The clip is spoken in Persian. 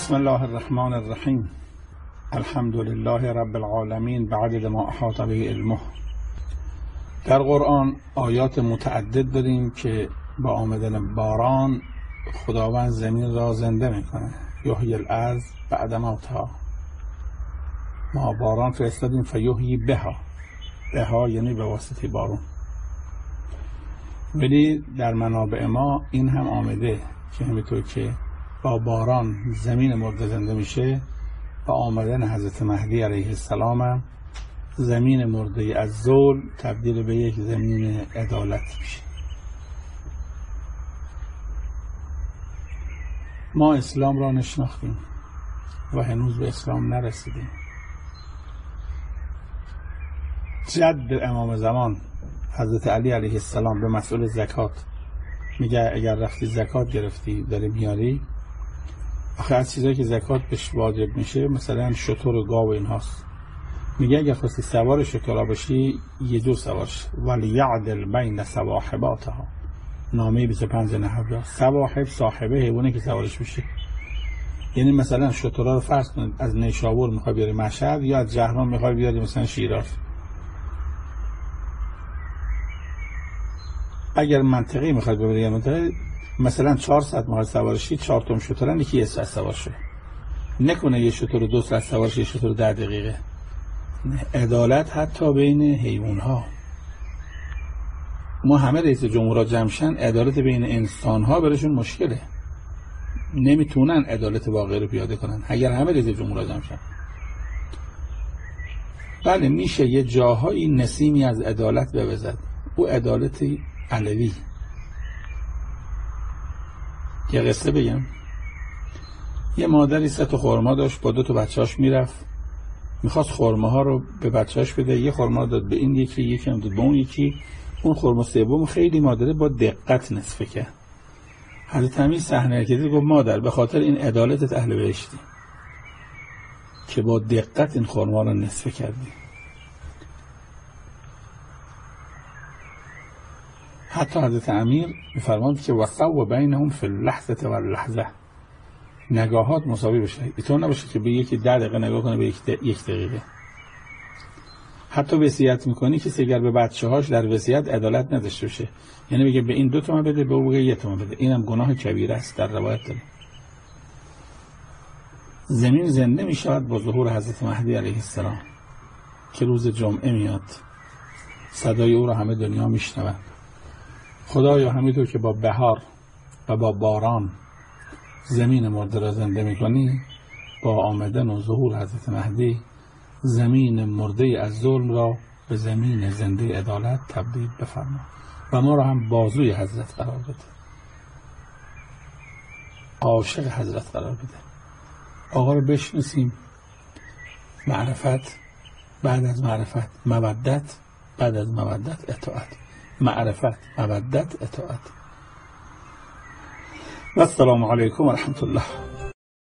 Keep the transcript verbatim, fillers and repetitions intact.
بسم الله الرحمن الرحیم. الحمد لله رب العالمین بعدد ما احاط به علمه. در قرآن آیات متعدد داریم که با آمدن باران خداوند زمین را زنده میکنه. یحیی الارض بعد موتها. ما باران فرستادیم فیحیی بها. بها یعنی به واسطه بارون. ولی در منابع ما این هم آمده که همینطور که با باران زمین مرده زنده میشه، با آمدن حضرت مهدی علیه السلام زمین مرده از ظلم تبدیل به یک زمین عدالت میشه. ما اسلام را نشناختیم و هنوز به اسلام نرسیدیم. جد امام زمان حضرت علی علیه السلام به مسئول زکات میگه اگر رفتی زکات گرفتی داری میاری، آخه از چیزایی که زکات بهش واجب میشه مثلا شتر و گاو اینهاست، میگه اگر خواستی سوار شترها بشی یه جور سوارش ولی یعدل بین صواحباتها. نامه بیست و پنج نحوه صواحب صاحبه حیوانی که سوارش میشه، یعنی مثلا شترها رو فرض کنید از نیشابور میخوای بیاری مشهد یا از جهرم میخوای بیاری مثلا شیراز. اگر منطقی میخواد ببری منطقه مثلا چهار ساعت میخواد سوارشی، چهار تام شترن یکی یه ساعت سوار شه. نکنه یه شتر دو ساعت سوار شه، یه شتر ده دقیقه. عدالت حتی بین حیوان ها. ما همه رئیس جمهورها جمعشن، عدالت بین انسان ها برشون مشکله، نمیتونن عدالت واقعی رو پیاده کنن اگر همه رئیس جمهورها جمعشن. بله میشه یه جاهایی نسیمی از عدالت بوزد، او عدالت علوی. یه قصه بگم. یه مادری سه تا خرما داشت، با دو تا بچه‌اش میرفت میخواست خرماها رو به بچه‌اش بده. یه خرما داد به این یکی، یکی هم داد به اون یکی. اون خرما سوم خیلی مادره با دقت نصفه کرد. حضرت امیر صحنه کردی گفت مادر به خاطر این عدالتت اهل بهشتی که با دقت این خرما رو نصفه کردی. حتی حضرت امیر میفرماند که وسو بینهم فی اللحظه و اللحظه، نگاهات مساوی بشه. اینطور نباشه که به یکی ده دقیقه نگاه کنه به یک دقیقه. حتی وصیت میکنی کسی اگر به بچه هاش در وصیت عدالت نداشته باشه، یعنی بگه به این دو تومن بده به اون یه تومن بده، اینم گناه کبیره است در روایت داره. زمین زنده میشود با ظهور حضرت مهدی علیه السلام که روز جمعه میاد، صدای او را همه دنیا میشنوند. خدایا همینطور که با بهار و با باران زمین مرده را زنده میکنی، با آمدن و ظهور حضرت مهدی زمین مرده از ظلم را به زمین زنده عدالت تبدیل بفرما و ما را هم بازوی حضرت قرار بده، عاشق حضرت قرار بده. آقا رو بشناسیم. معرفت بعد از معرفت مودت، بعد از مودت اطاعت. معرفت مودت اطاعت. و السلام علیکم و رحمت الله.